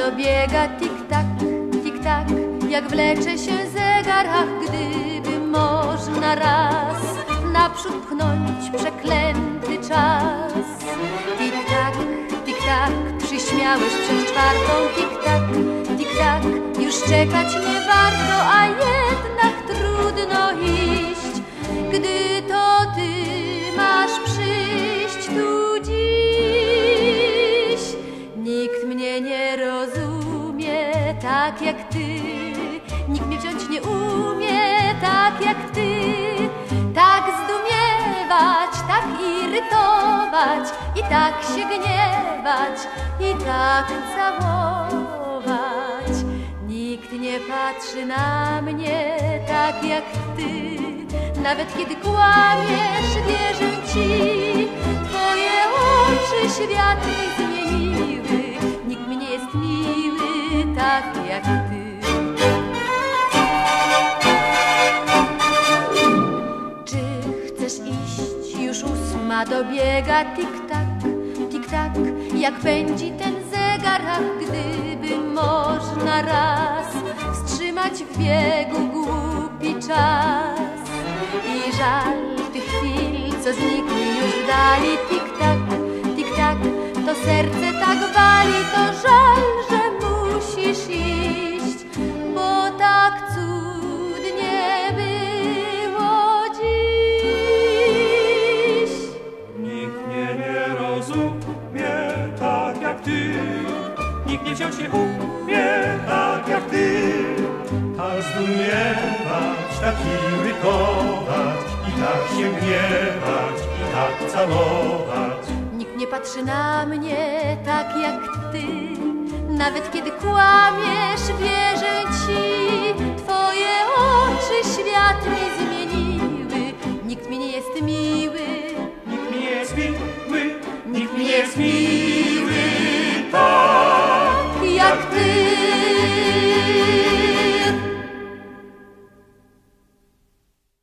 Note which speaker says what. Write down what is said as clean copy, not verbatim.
Speaker 1: dobiega tik-tak, jak wlecze się zegar. Ach, gdyby można raz naprzód pchnąć przeklęty czas. Tik-tak, przyśmiałeś przed czwartą. Tik-tak, już czekać nie warto, a jednak trudno iść, gdy to ty masz przyjść tu dziś. Nikt mnie nie rozumie tak jak ty, nikt mnie wziąć nie umie tak jak ty. Tak zdumiewać, tak irytować i tak się gniewać i tak całować. Nikt nie patrzy na mnie tak jak ty, nawet kiedy kłamiesz, wierzę ci. Twoje oczy świat mi zmieniły, nikt mi nie jest miły tak jak ty. Czy chcesz iść? Już 8 dobiega. Tik-tak, jak pędzi ten zegar. Ach, gdyby można raz wstrzymać w biegu głupi czas. I żal tych chwil, co znikły już w dali. Tik-tak, to serce tak wali. To żal, że musisz iść, bo tak cudnie było dziś.
Speaker 2: Nikt mnie nie rozumie tak jak ty, nikt nie wziąć nie umie tak jak ty. Tak zdumiewać, tak irytować i tak się gniewać i tak całować.
Speaker 1: Nikt nie patrzy na mnie tak jak ty, nawet kiedy kłamiesz, wierzę ci. Twoje oczy świat mi zmieniły, nikt mi nie jest miły.
Speaker 2: Nikt mi nie jest miły, nikt mi nie jest miły.